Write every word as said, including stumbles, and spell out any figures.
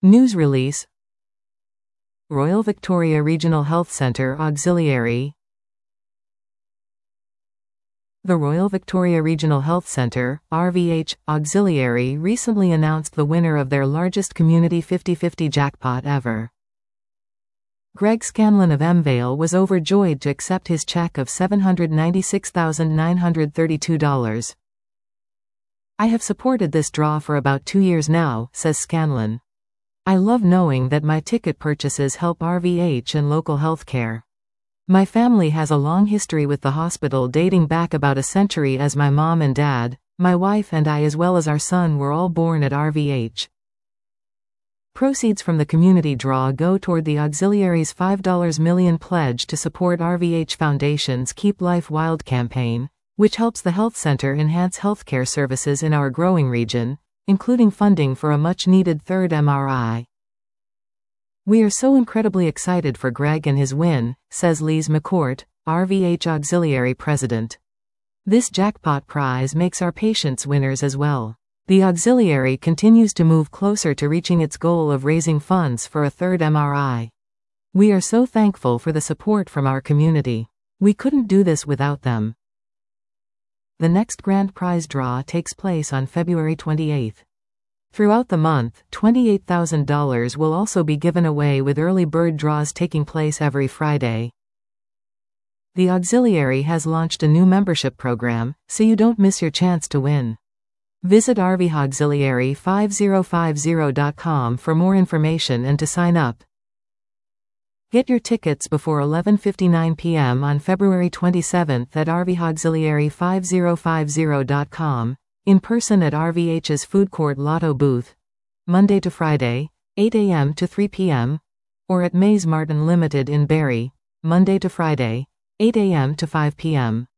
News release. Royal Victoria Regional Health Centre Auxiliary. The Royal Victoria Regional Health Centre, R V H, Auxiliary recently announced the winner of their largest community fifty fifty jackpot ever. Greg Scanlon of Emvale was overjoyed to accept his check of seven hundred ninety-six thousand nine hundred thirty-two dollars. "I have supported this draw for about two years now," says Scanlon. "I love knowing that my ticket purchases help R V H and local healthcare. My family has a long history with the hospital dating back about a century, as my mom and dad, my wife and I as well as our son were all born at R V H. Proceeds from the community draw go toward the Auxiliary's five million dollars pledge to support R V H Foundation's Keep Life Wild campaign, which helps the health center enhance healthcare services in our growing region, including funding for a much-needed third M R I. "We are so incredibly excited for Greg and his win," says Lise McCourt, R V H Auxiliary president. "This jackpot prize makes our patients winners as well." The Auxiliary continues to move closer to reaching its goal of raising funds for a third M R I. "We are so thankful for the support from our community. We couldn't do this without them." The next grand prize draw takes place on February twenty-eighth. Throughout the month, twenty-eight thousand dollars will also be given away, with early bird draws taking place every Friday. The Auxiliary has launched a new membership program, so you don't miss your chance to win. Visit R V Auxiliary fifty fifty dot com for more information and to sign up. Get your tickets before eleven fifty-nine p m on February twenty-seventh at R V Auxiliary fifty fifty dot com. In person at R V H's Food Court Lotto booth, Monday to Friday, eight a m to three p m, or at Mays Martin Limited in Barrie, Monday to Friday, eight a m to five p m